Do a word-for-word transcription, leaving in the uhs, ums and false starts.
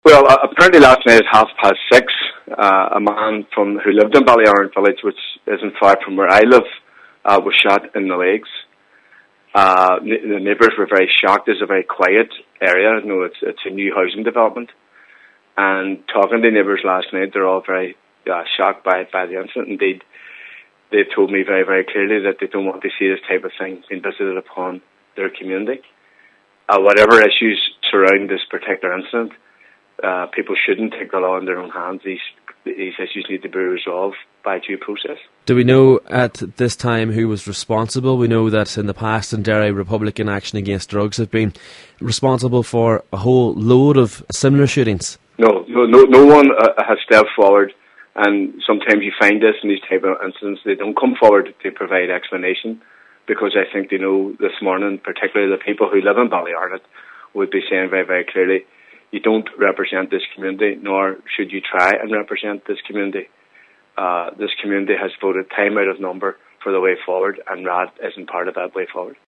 Well, uh, apparently last night at half past six, uh, a man from who lived in Ballyaron village, which isn't far from where I live, uh, was shot in the legs. Uh, n- the neighbours were very shocked. It's a very quiet area. No, it's it's a new housing development. And talking to neighbours last night, they're all very uh, shocked by by the incident. Indeed, they've told me very, very clearly that they don't want to see this type of thing being visited upon their community. Uh, whatever issues surround this particular incident, uh, people shouldn't take the law in their own hands. These these issues need to be resolved by due process. Do we know at this time who was responsible? We know that in the past in Derry, Republican Action Against Drugs have been responsible for a whole load of similar shootings. No, no, no, no one uh, has stepped forward, and sometimes you find this in these type of incidents. They don't come forward to provide explanation, because I think they know this morning, particularly the people who live in Ballyaron, would be saying very, very clearly, you don't represent this community, nor should you try and represent this community. Uh, this community has voted time out of number for the way forward, and R A D isn't part of that way forward.